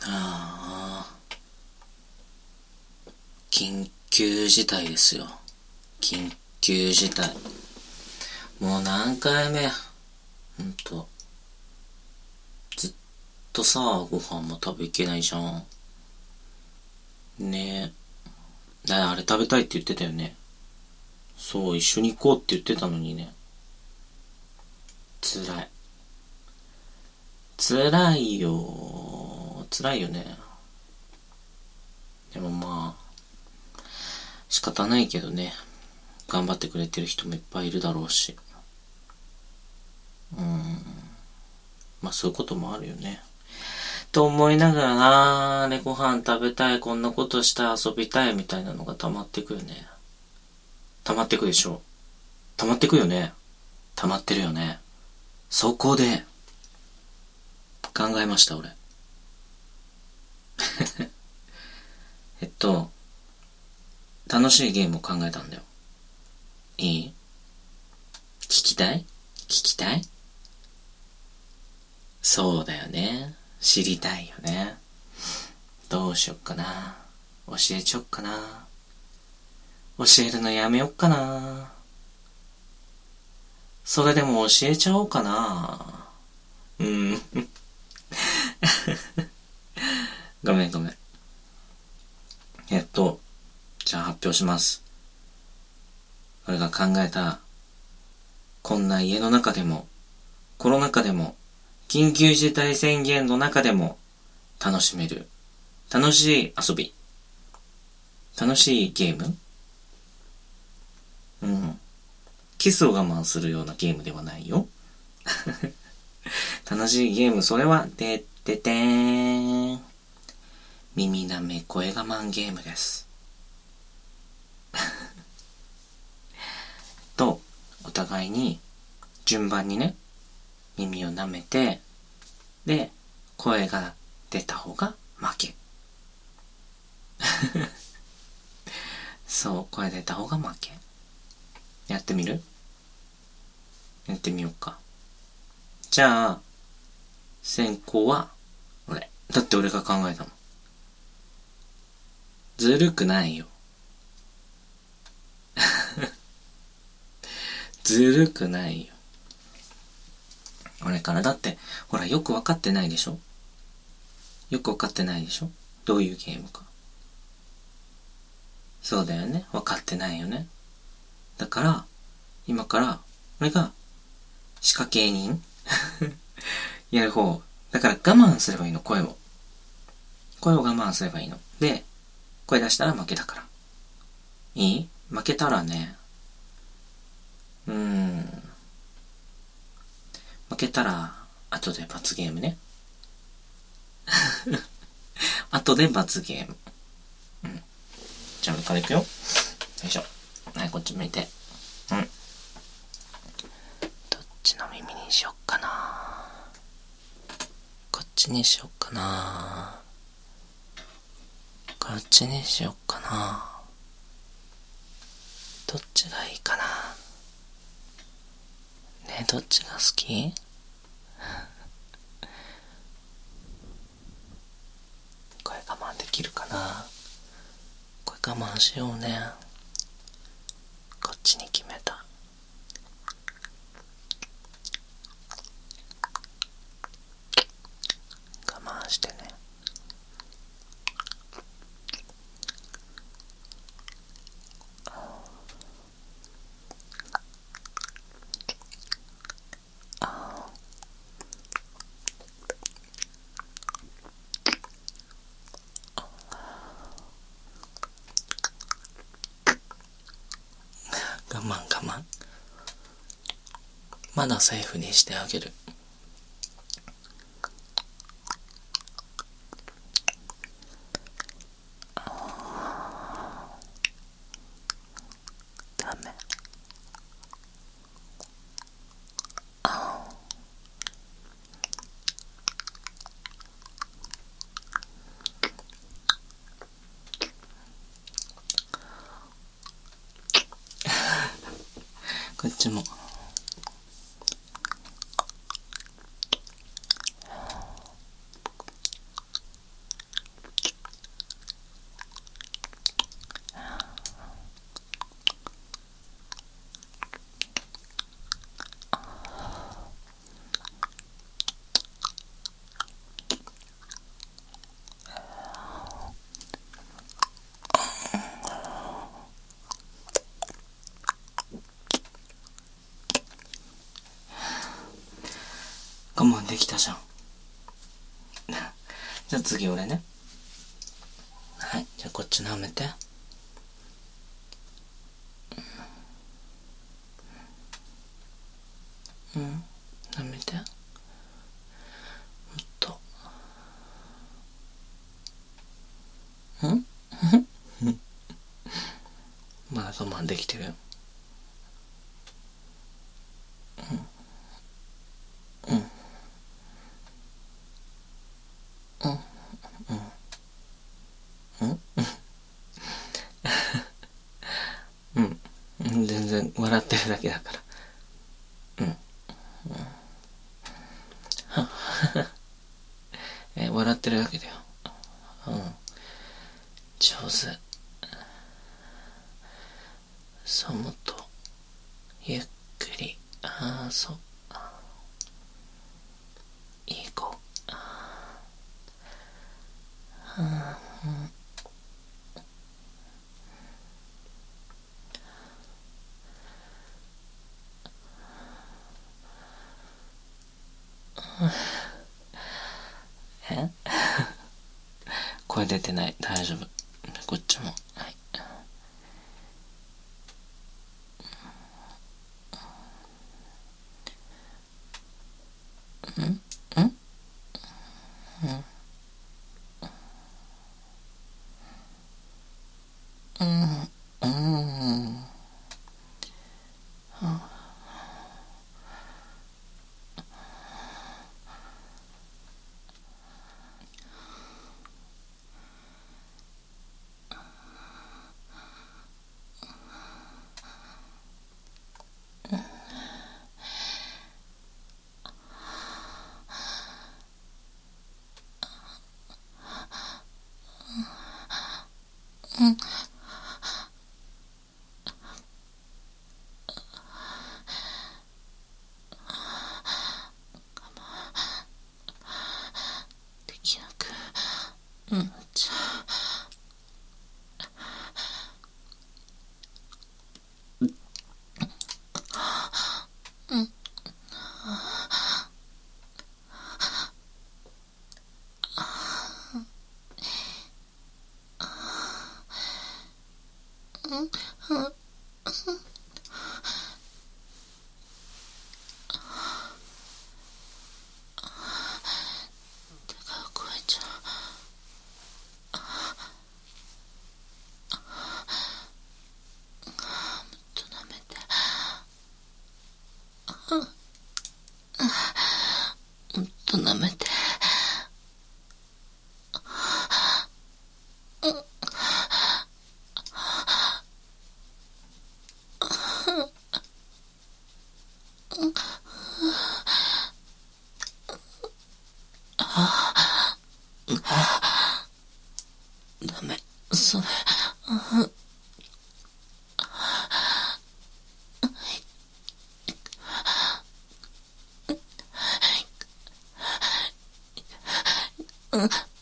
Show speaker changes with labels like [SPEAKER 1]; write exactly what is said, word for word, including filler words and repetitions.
[SPEAKER 1] ああ、緊急事態ですよ。緊急事態。もう何回目。ほんと。ずっとさ、ご飯も食べいけないじゃん。ねえ。だあれ食べたいって言ってたよね。そう、一緒に行こうって言ってたのにね。辛い。辛いよ。辛いよね。でもまあ、仕方ないけどね。頑張ってくれてる人もいっぱいいるだろうし。うん。まあそういうこともあるよね。と思いながらなあれご飯食べたい、こんなことしたい、遊びたいみたいなのが溜まってくよね。溜まってくでしょ。溜まってくよね。溜まってるよね。そこで、考えました、俺。えっと、楽しいゲームを考えたんだよ。いい？聞きたい？聞きたい？そうだよね。知りたいよね。どうしよっかな。教えちゃおっかな。教えるのやめよっかな。それでも教えちゃおうかな。うん。ごめんごめん。えっと、じゃあ発表します。俺が考えた、こんな家の中でも、コロナ禍でも、緊急事態宣言の中でも、楽しめる、楽しい遊び、楽しいゲーム？うん。キスを我慢するようなゲームではないよ。楽しいゲーム、それは、てっててーん。耳なめ声我慢ゲームです。と、お互いに、順番にね、耳を舐めて、で、声が出た方が負け。そう、声出た方が負け。やってみる？やってみようか。じゃあ、先行は、俺。だって俺が考えたの。ずるくないよ。ずるくないよ。俺からだって、ほらよくわかってないでしょ？よくわかってないでしょ？どういうゲームか。そうだよね。わかってないよね。だから、今から、俺が、仕掛け人やる方。だから我慢すればいいの、声を。声を我慢すればいいの。で、声出したら負けだから。いい？負けたらね、うーん。負けたら、後で罰ゲームね。後で罰ゲーム。うん。じゃあ、俺からいくよ。よいしょ。はい、こっち向いて。うん。どっちの耳にしよっかな。こっちにしよっかな。こっちにしよっかな。どっちがいいかな。ねえ、どっちが好き？声我慢できるかな。声我慢しようね。こっちに決めた。我慢してね。我慢我慢。まだセーフにしてあげる。ダメ。こっちも。 慢できたじゃん。じゃあ次俺ね。はい、じゃあこっち舐めて。うん、舐めて。もっと。んまだ我慢できてるよ。うん。うん。うん。うん。うん。全然笑ってるだけだから。うん。うん、え、笑ってるだけだよ。うん。上手。そう、もっと、ゆっくり。ああ、そう。いい子。え声出てない。大丈夫。こっちも。はい。んんうん。うん。できなく。うん。じゃあ。うん。うん。手が超えちゃう。もっと舐めて。もっと舐めて。ダメ。それ。うん。